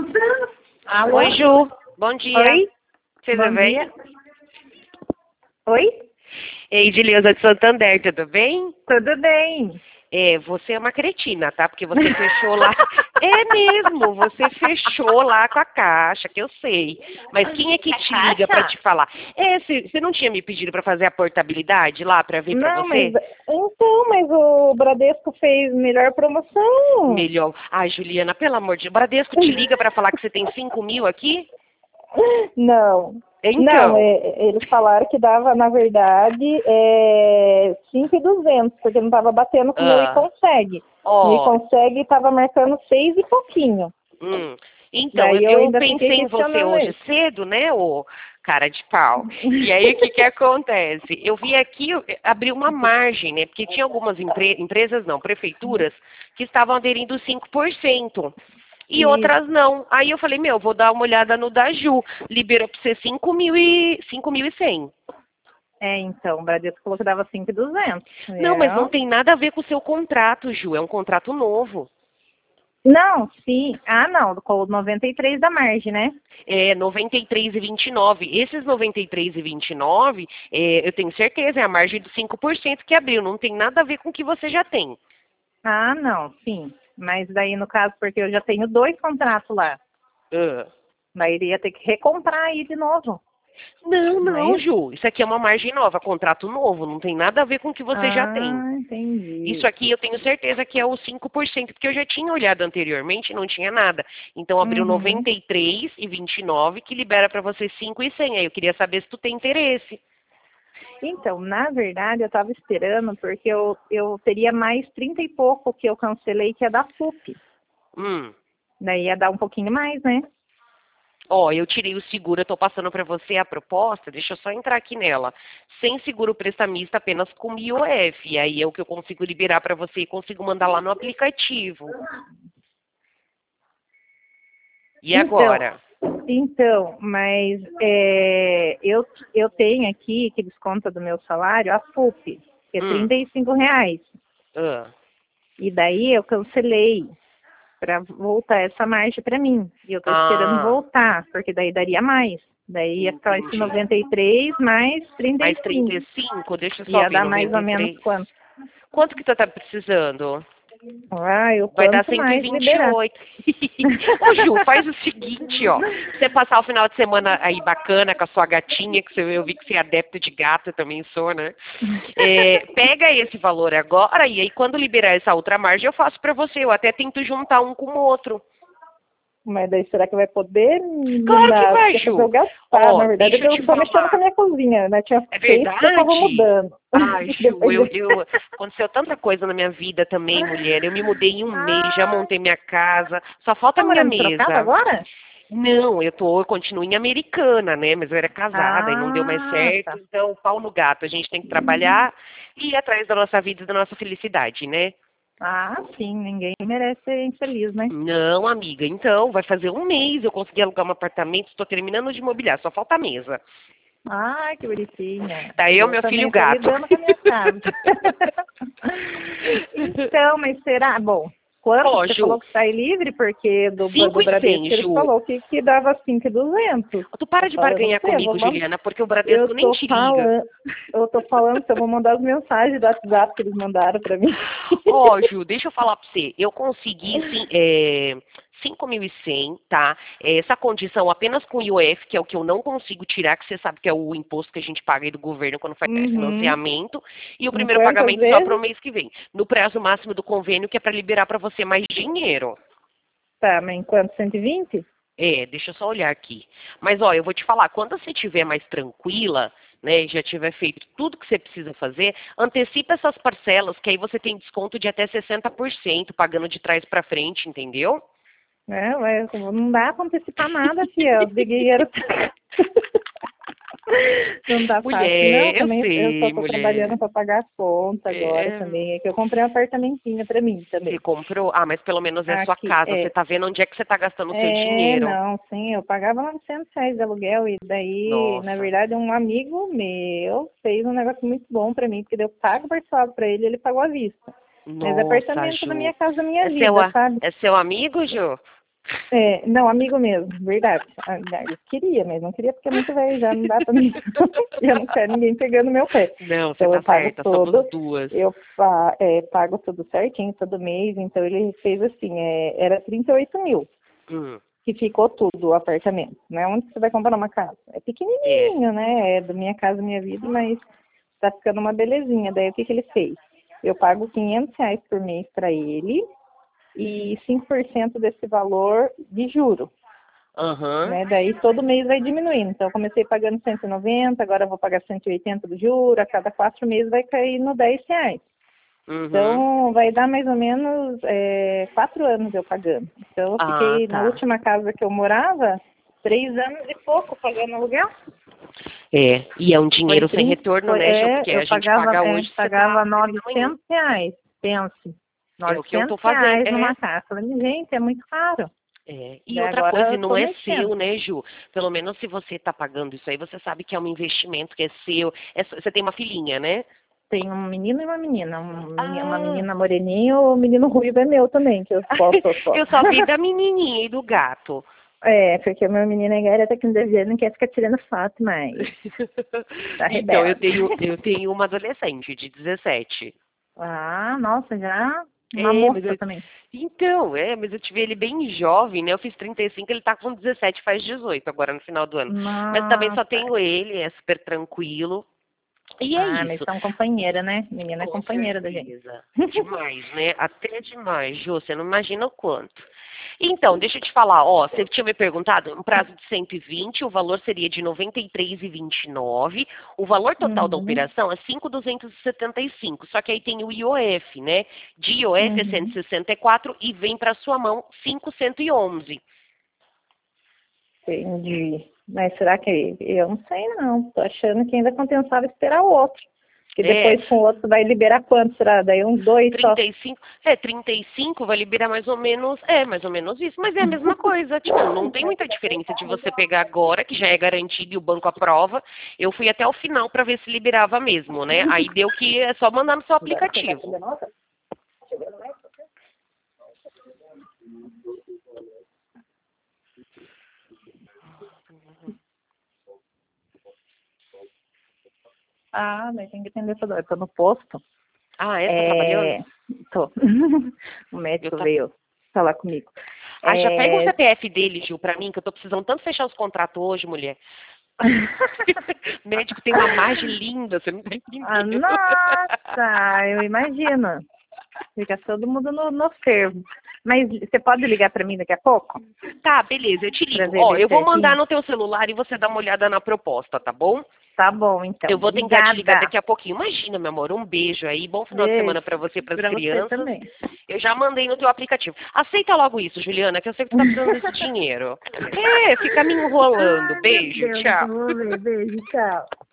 Alô? Oi, Ju. Bom dia. Oi? Tudo Bom bem? dia. Oi? Ei, Edileuza de Santander, tudo bem? Tudo bem. Você é uma cretina, tá? Porque você fechou lá. É mesmo, você fechou lá com a caixa, que eu sei. Mas quem é que A te liga pra caixa? te falar? Você não tinha me pedido pra fazer a portabilidade lá pra ver pra Não, você? mas o Bradesco fez melhor promoção. Melhor. Ai, Juliana, pelo amor de Deus, o Bradesco te liga pra falar que você tem 5.000 aqui? Não. Não, Então. eles falaram que dava, na verdade, 5.200, porque não estava batendo com o meu e Ah, consegue. E ó. consegue estava marcando 6 e pouquinho. Hum. Então, Daí eu eu ainda fiquei pensei em você questionando hoje ele. cedo, né, ô cara de pau. E aí, o que que acontece? Eu vi aqui, abrir uma margem, né, porque tinha algumas empresas, não, prefeituras, que estavam aderindo 5%. E E, outras não. Aí eu falei, vou dar uma olhada no da Ju. Liberou para você 5.100. então, o Bradesco falou que dava 5.200. Não, mas não tem nada a ver com o seu contrato, Ju. É um contrato novo. Não, sim. Ah, não, com o 93 da margem, né? 93,29. Esses 93,29, eu tenho certeza, é a margem de 5% que abriu. Não tem nada a ver com o que você já tem. Ah, não, sim. Mas daí, no caso, porque eu já tenho 2 contratos lá. Ah. Daí iria ter que recomprar aí de novo. Não, Não é não, isso? Ju. Isso aqui é uma margem nova, contrato novo. Não tem nada a ver com o que você já tem. Ah, Isso entendi. aqui eu tenho certeza que é o 5%, porque eu já tinha olhado anteriormente e não tinha nada. Então abriu Uhum. 93,29, que libera para você 5.100. Aí eu queria saber se tu tem interesse. Então, na verdade, eu estava esperando porque eu teria mais 30 e pouco que eu cancelei, que é da FUP. Hum. Daí ia dar um pouquinho mais, né? Ó, eu tirei o seguro, eu tô passando para você a proposta, deixa eu só entrar aqui nela. Sem seguro prestamista, apenas com IOF. E aí é o que eu consigo liberar para você e consigo mandar lá no aplicativo. E Então, agora? mas eu tenho aqui, que desconta do meu salário, a FUP, que é Hum. R$ 35. Ah. E daí eu cancelei para voltar essa margem para mim. E eu estou esperando Ah, voltar, porque daí daria mais. Daí ia ficar esse entendi. 93 mais trinta e Mais cinco 35, deixa eu só Ia ver, dar mais ou menos 93. quanto? Quanto que tu tá precisando? Ah, o Vai dar quanto cento e mais vinte e liberar. oito. Ô, Ju, faz o seguinte, ó. Você passar o final de semana aí bacana com a sua gatinha, que eu vi que você é adepta de gato, eu também sou, né? Pega esse valor agora e aí quando liberar essa outra margem eu faço pra você. Eu até tento juntar um com o outro. Mas daí será que vai poder Claro que mudar? vai, Porque é pra eu Ju. gastar, na Ó, verdade, deixa eu eu te tô mexendo com a falar. minha cozinha, né? Tinha É feito que eu tava verdade? mudando. Ai, Ju, Depois aconteceu tanta coisa na minha vida também, mulher. Eu me mudei em um mês, já Ah, montei minha casa, só falta tá a minha morando em Sorocaba mesa. agora? Não, eu continuo em Americana, né? Mas eu era casada e não deu mais Ah, certo, tá. então pau no gato. A gente tem que trabalhar e ir atrás da nossa vida e da nossa felicidade, né? Ah, sim, ninguém merece ser infeliz, né? Não, amiga, então, vai fazer um mês, eu consegui alugar um apartamento, estou terminando de mobiliar, só falta a mesa. Ai, que bonitinha. Tá eu, Eu meu filho e também o estou gato. lidando com a minha casa. Então, mas será? Bom, quanto Ó, que você Ju, falou que está aí livre? Porque do 5.100, Bradesco eles Ju. falou que dava 5.200. Tu para Eu de falo, eu não barganhar sei, comigo, Juliana, porque o Bradesco nem te liga. eu tô falando que eu vou mandar as mensagens do WhatsApp que eles mandaram para mim. Ó, Ju, deixa eu falar pra você. Eu consegui, sim, 5.100, tá? Essa condição apenas com o IOF, que é o que eu não consigo tirar, que você sabe que é o imposto que a gente paga aí do governo quando faz Uhum. financiamento. E o Em primeiro quantas pagamento só para o vezes? mês que vem. No prazo máximo do convênio, que é para liberar para você mais dinheiro. Tá, mas em quanto? 120? Deixa eu só olhar aqui. Mas, ó, eu vou te falar, quando você estiver mais tranquila, né, e já tiver feito tudo que você precisa fazer, antecipa essas parcelas, que aí você tem desconto de até 60%, pagando de trás para frente, entendeu? É, ué, não dá para antecipar nada, filha. O dinheiro não tá fácil, não. Mulher, eu Também eu só sei, tô mulher. trabalhando para pagar as contas agora É, também. É que eu comprei um apartamentinho para mim você também. comprou? Ah, mas pelo menos é sua Aqui, casa. Você tá vendo onde é que você tá gastando o seu dinheiro. não, sim, eu pagava R$ 900 de aluguel e daí, na Nossa. verdade, um amigo meu fez um negócio muito bom para mim, porque eu pago parcelado para ele, ele pagou à vista. Mas é Nossa, apartamento na Ju. minha casa, da minha É seu, vida, sabe? é seu amigo, Ju? Não, amigo mesmo, verdade. Eu queria, mas não queria porque é muito velho, já não dá pra mim. Eu não quero ninguém pegando meu pé. Não, você Então tá eu pago certa, todo, somos duas. eu pago tudo certinho, todo mês. Então ele fez assim, era 38 mil que ficou tudo o apartamento, né? Onde você vai comprar uma casa? É pequenininho, né? É da Minha Casa Minha Vida, mas tá ficando uma belezinha. Daí o que ele fez? Eu pago R$ 500 por mês para ele e 5% desse valor de juro. Né? Daí todo mês vai diminuindo. Então eu comecei pagando 190, agora eu vou pagar 180 do juro, a cada 4 meses vai cair no R$ 10. Então vai dar mais ou menos 4 anos eu pagando. Então eu fiquei na última casa que eu morava, 3 anos e pouco pagando aluguel. E é um dinheiro sem retorno, né, Ju? Porque a gente paga hoje, você pagava R$ 900, pense. É o que eu tô fazendo. R$ 900 numa casa. Falei, gente, é muito caro. E outra coisa, não é seu, né, Ju? Pelo menos se você tá pagando isso aí, você sabe que é um investimento que é seu. Você tem uma filhinha, né? Tem um menino e uma menina. Uma menina moreninha, o menino ruivo é meu também, que eu posto só. Eu só vi da menininha e do gato. Porque o meu menino agora tá com 12 anos, não quer ficar tirando foto mais. Tá então, eu tenho uma adolescente de 17. Nossa, já uma moça também. Então, mas eu tive ele bem jovem, né? Eu fiz 35, ele tá com 17, faz 18 agora no final do ano. Nossa. Mas também só tenho ele, é super tranquilo. E é isso. Mas são companheira, né? Menina é companheira da gente. Demais, né? Até demais, Ju, você não imagina o quanto. Então, deixa eu te falar, você tinha me perguntado, um prazo de 120, o valor seria de R$ 93,29, o valor total da operação é 5.275, só que aí tem o IOF, né? De IOF é 164 e vem para sua mão 511. Entendi. Mas será que... Eu não sei, não. Tô achando que ainda compensava esperar o outro. Que depois com o outro vai liberar quanto? Será? Daí uns 2 35, só? 35 vai liberar mais ou menos isso. Mas é a mesma coisa. Tipo, não tem muita diferença de você pegar agora, que já é garantido e o banco aprova. Eu fui até o final para ver se liberava mesmo, né? Aí deu que é só mandar no seu aplicativo. Mas tem que atender toda hora. Eu tô no posto. Tá trabalhando? Tô. O médico veio falar comigo. Já pega o CPF dele, Gil, pra mim, que eu tô precisando tanto fechar os contratos hoje, mulher. O médico tem uma margem linda, você não tá entendendo. Nossa, eu imagino. Fica todo mundo no fervo. Mas você pode ligar pra mim daqui a pouco? Tá, beleza, eu te ligo. Eu vou mandar no teu celular e você dá uma olhada na proposta, tá bom? Tá bom, então. Eu vou tentar te ligar daqui a pouquinho. Imagina, meu amor, um beijo aí. Bom final de semana pra você e pras crianças. Você também. Eu já mandei no teu aplicativo. Aceita logo isso, Juliana, que eu sei que tu tá precisando desse dinheiro. Fica me enrolando. Beijo, tchau. Beijo, tchau.